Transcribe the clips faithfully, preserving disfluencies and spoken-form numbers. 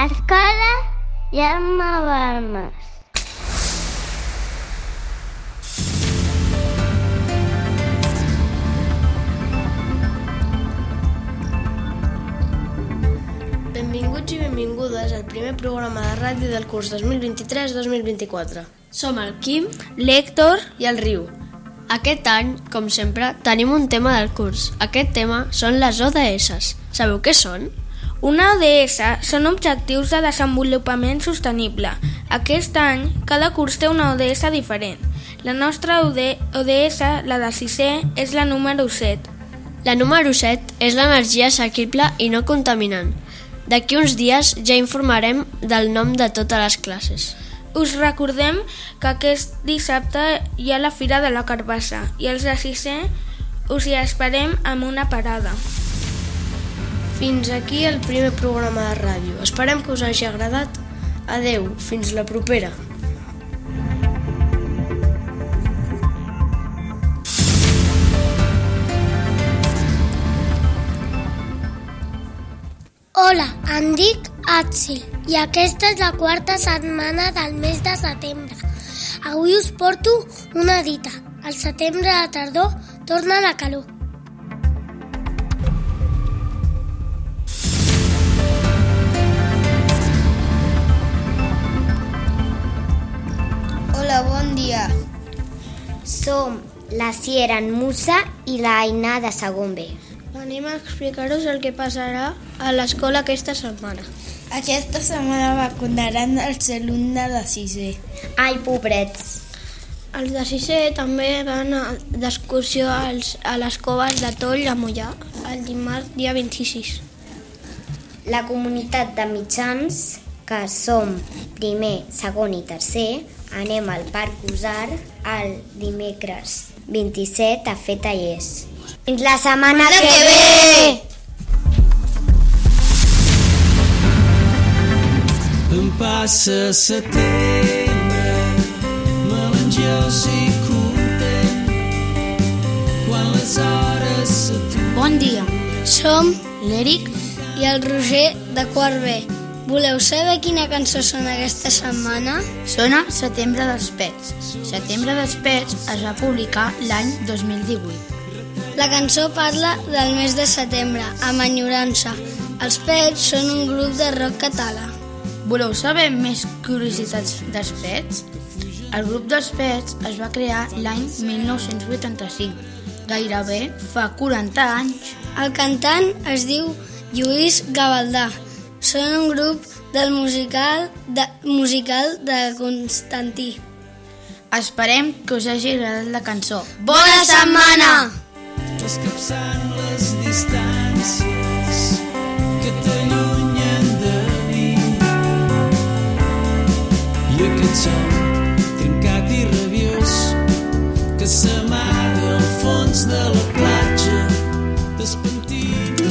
Escola Jaume Balmes. Benvinguts i benvingudes al primer programa de ràdio del curs dos mil vint-i-tres dos mil vint-i-quatre. Som el Quim, l'Hèctor i el Riu. Aquest any, com sempre, tenim un tema del curs. Aquest tema són les O D S. Sabeu què són? Una O D S són Objectius de Desenvolupament Sostenible. Aquest any, cada curs té una O D S diferent. La nostra O D S, la de sisè, és la número set. La número set és l'energia assequible i no contaminant. D'aquí uns dies ja informarem del nom de totes les classes. Us recordem que aquest dissabte hi ha la Fira de la Carbassa i els de sisè us hi esperem amb una parada. Fins aquí el primer programa de ràdio. Esperem que us hagi agradat. Adeu, fins la propera. Hola, em dic Atsil i aquesta és la quarta setmana del mes de setembre. Avui us porto una dita. Al setembre de tardor torna la calor. Hola, bon dia. Som la Sierra en Musa i la Aina de segon B. Venim a explicar-vos el que passarà a l'escola aquesta setmana. Aquesta setmana vacunaran els alumnes de sisè. Ai, pobrets. Els de sisè també van d'excursió als, a les coves de Toll a Mollà el dimarts dia vint-i-sis. La comunitat de mitjans, que som primer, segon i tercer, anem al Parc Usar el dimecres vint-i-set a fer tallers. Fins la setmana que, que ve! Em passa setembre, melangiós i content, quan les hores s'aturen. Bon dia, som l'Eric i el Roger de quart B. Voleu saber quina cançó sona aquesta setmana? Sona Setembre dels Pets. Setembre dels Pets es va publicar l'any dos mil divuit. La cançó parla del mes de setembre, amb enyorança. Els Pets són un grup de rock català. Voleu saber més curiositats dels Pets? El grup dels Pets es va crear l'any mil nou-cents vuitanta-cinc, gairebé fa quaranta anys. El cantant es diu Lluís Gavaldà. Són un grup del musical de, musical de Constantí. Esperem que us hagi agradat la cançó. Bona setmana! Escapçant les distàncies que t'allunyen de mi, i aquest son trencat i rabiós que s'amaga al fons de la platja despentina.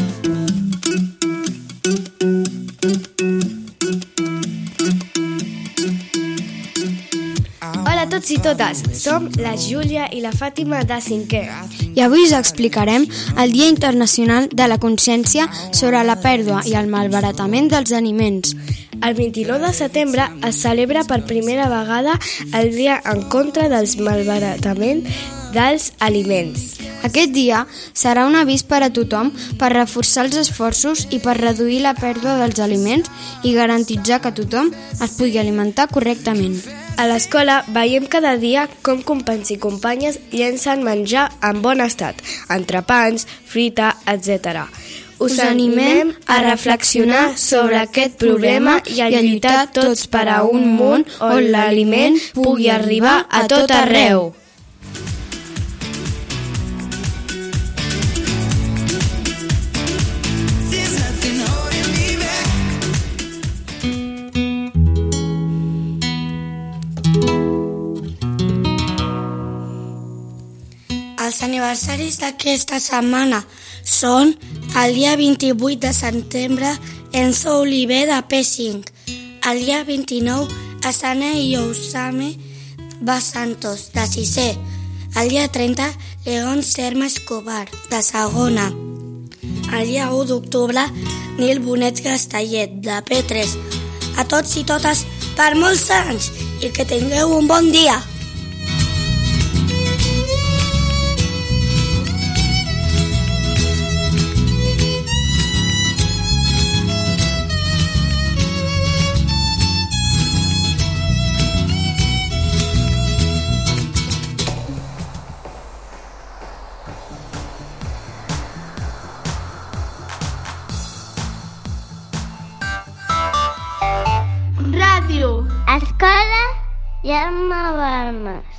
Hola a tots i totes, som la Júlia i la Fàtima de cinquè i avui us explicarem el Dia Internacional de la Consciència sobre la pèrdua i el malbaratament dels aliments. El vint-i-nou de setembre es celebra per primera vegada el Dia en contra del malbaratament dels aliments. Aquest dia serà un avís per a tothom per reforçar els esforços i per reduir la pèrdua dels aliments i garantitzar que tothom es pugui alimentar correctament. A l'escola veiem cada dia com companys i companyes llencen menjar en bon estat, entrepans, fruita, etcètera. Us animem a reflexionar sobre aquest problema i a lluitar tots per a un món on l'aliment pugui arribar a tot arreu. Els aniversaris d'aquesta setmana són el dia vint-i-vuit de setembre Enzo Oliver de P cinc, el dia vint-i-nou Asane Yousame Basantos de sisè, el dia trenta León Serma Escobar de segona, el dia u d'octubre Nil Bonet Castellet de P tres, a tots i totes per molts anys i que tingueu un bon dia. Escola Jaume Balmes.